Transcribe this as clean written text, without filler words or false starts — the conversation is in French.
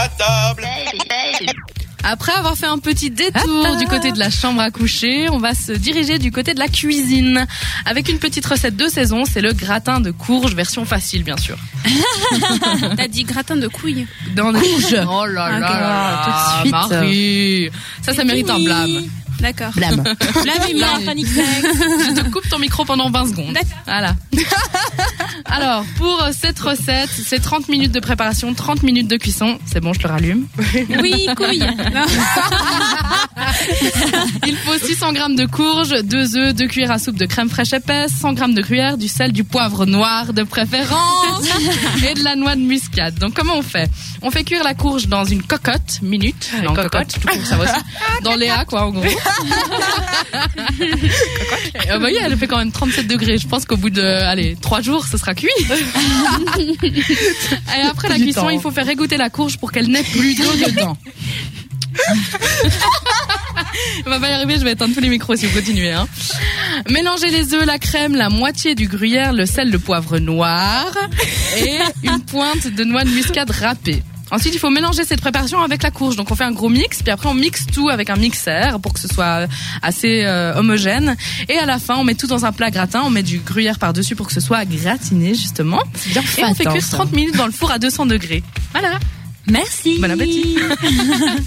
à table. Après avoir fait un petit détour du côté de la chambre à coucher, on va se diriger du côté de la cuisine. Avec une petite recette de saison, c'est le gratin de courge, version facile bien sûr. T'as dit gratin de couilles. Dans des courges. Oh là là, tout de suite. Marie. Ça mérite un blâme. D'accord. Blâme. Blâme-moi, panique sexe. Je te coupe ton micro pendant 20 secondes. Voilà. Alors, pour cette recette, c'est 30 minutes de préparation, 30 minutes de cuisson. C'est bon, je le rallume. Oui, couille. Il faut 600 grammes de courge, 2 œufs, 2 cuillères à soupe de crème fraîche épaisse, 100 grammes de gruyère, du sel, du poivre noir de préférence et de la noix de muscade. Donc, comment on fait? On fait cuire la courge dans une cocotte, minute. Non, cocotte, tout court, ça va aussi. Dans Léa, quoi, en gros. Oui, elle fait quand même 37 degrés. Je pense qu'au bout de 3 jours, ce sera cuit. Et après la cuisson, il faut faire égoutter la courge pour qu'elle n'ait plus d'eau dedans. On va pas y arriver, je vais éteindre tous les micros si vous continuez. Mélangez les œufs, la crème, la moitié du gruyère, le sel, le poivre noir et une pointe de noix de muscade râpée. Ensuite, il faut mélanger cette préparation avec la courge. Donc, on fait un gros mix, puis après, on mixe tout avec un mixeur pour que ce soit assez homogène. Et à la fin, on met tout dans un plat gratin. On met du gruyère par-dessus pour que ce soit gratiné, justement. C'est bien fait. Et on fait cuire 30 minutes dans le four à 200 degrés. Voilà. Merci. Bon appétit.